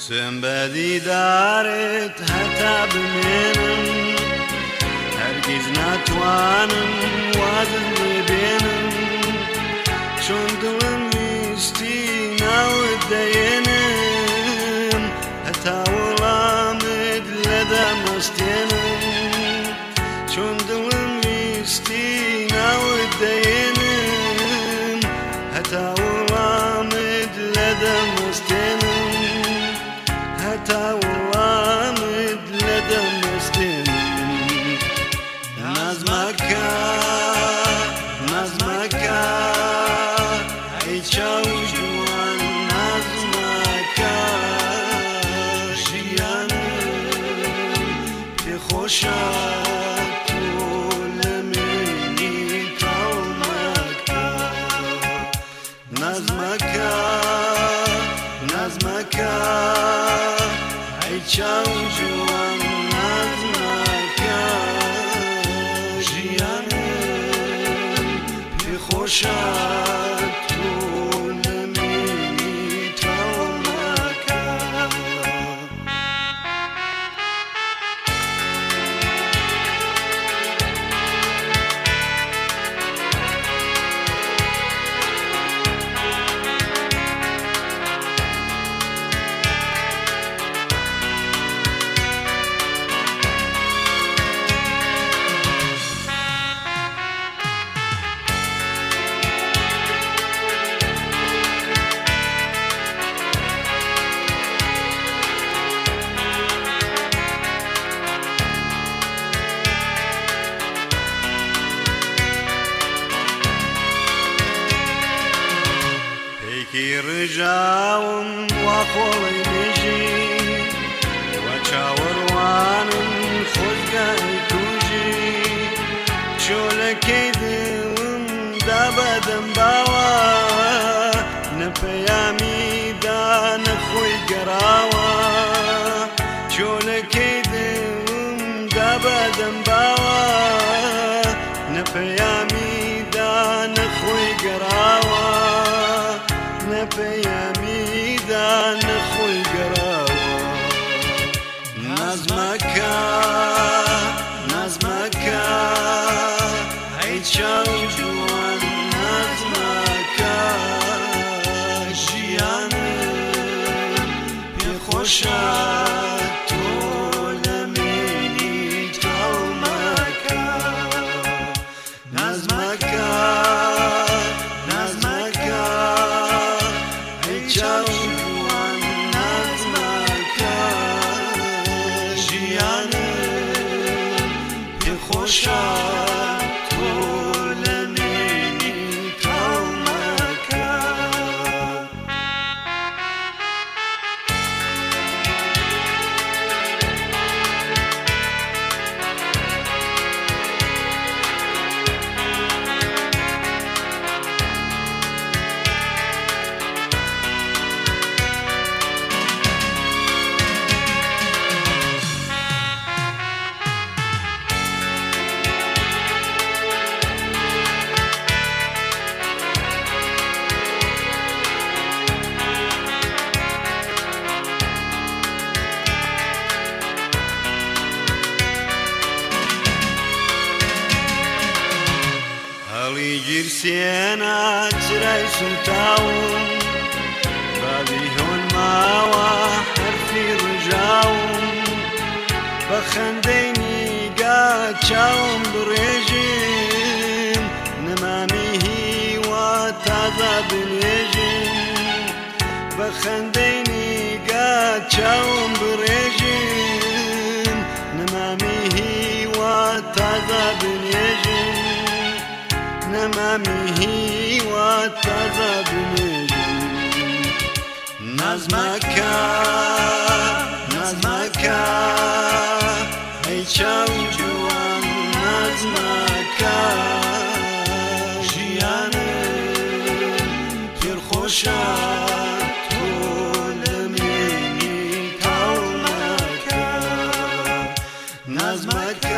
سنبدی دارت حتا بمێنم هەرگیز ناتوانم وازت ببێنم چۆن دڵم ویستی ناوت دەێنم هەتا وەڵامت لەدا مەستێنم چۆن دڵم ویستی ناوت دەێنم هەتا وەڵامت لەدا مەستێنم هەتا وەڵامت لەدا مەستێنم ناز مەکە ناز مەکە ئەی چاو جوان ناز مەکە ژیانم پێخۆشە تۆ لە منی تاو مەکە ناز مەکە ناز مەکە ئەی چاو جوان ناز مەکە ژیانم پێخۆشە تۆ لە منی تاو مەکە پێکی ڕژاوم وا خۆڵی بێژی وا چاوەڕوانم خۆزگای توژی چۆلەکەی دڵم دا بەدەم باوە نەپەیامیدا نەخۆی گەڕاوە چۆلەکەی دڵم دا بەدەم باوە نەپەیامیدا نەخۆی گەڕاوە نەپەیامیدا نەخۆی گەڕاوە ناز مەکە ناز مەکە ئەی چاو جوان ناز مەکە ژیانم پێخۆشە تۆ لە منی تاو مەکە ناز مەکە ناز مەکە ئەی چاو جوان ناز مەکە ژیانم پێخۆشە تۆ لە منی تاو مەکە هەڵی گیرسێنە چرای سوتاوم بابی هۆن ماوە حرفی ڕژاوم بە خەندەی نیگا چاوم بڕێژم نەمامی هیوا تازە بنێژم بە خەندەی نیگا چاوم بڕێژم نەمامی هیوا تازە بنێژم نەمامی هیوا تازە بنێژم ناز مەکە ناز مەکە ئەی چاو جوان ناز مەکە ژیانم پێخۆشە تۆ لە منی تاو مەکە ناز مەکە